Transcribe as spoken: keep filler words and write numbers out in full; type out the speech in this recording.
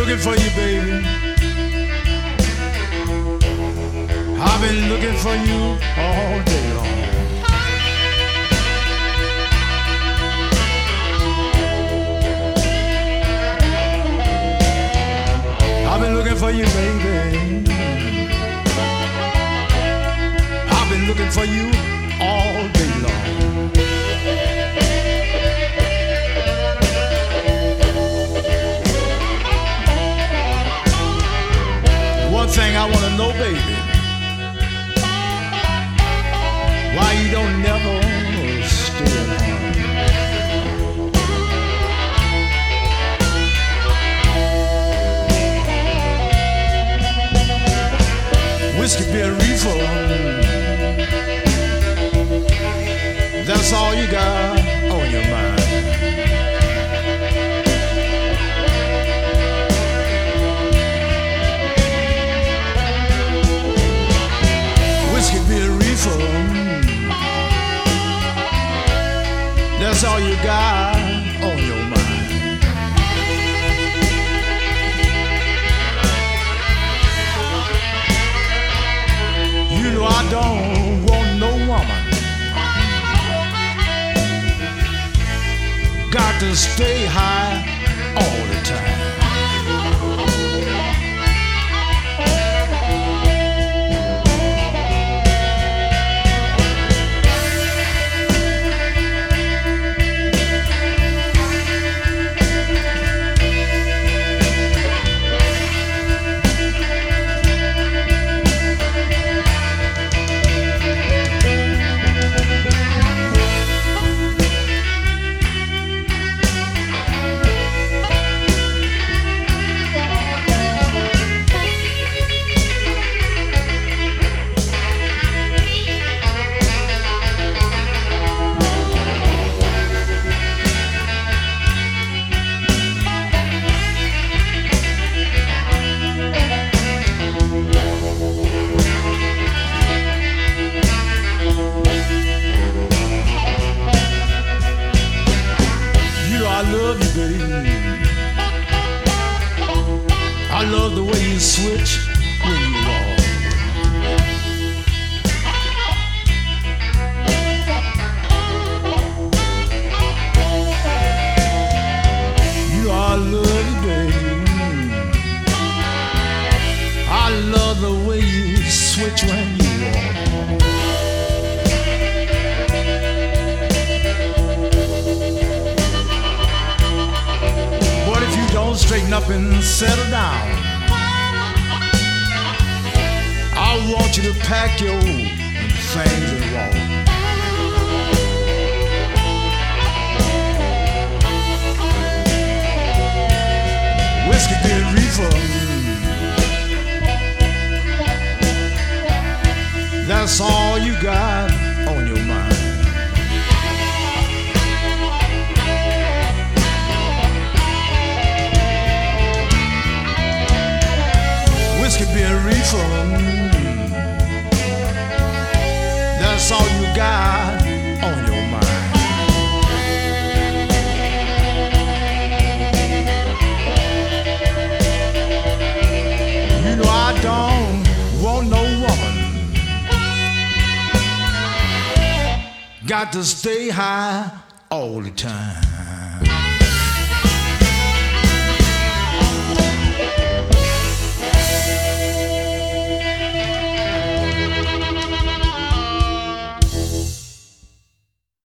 looking for you, baby. I've been looking for you all day long. I've been looking for you, baby. I've been looking for you all day long. One thing I want to know, baby, why you don't never stay at home? Whiskey, beer, reefer, that's all you got on your mind. Whiskey, beer, reefer, that's all you got on your mind. You know I don't want no woman. Got to stay high all the time. I love you, baby. I love the way you switch when you walk. You know I love you, baby. I love the way you switch when you walk. Don't straighten up and settle down. I want you to pack your things and walk. Whiskey, beer, reefer, that's all you got on your mind. Whiskey, beer, reefer, that's all you got on your mind. You know I don't want no woman. Got to stay high all the time.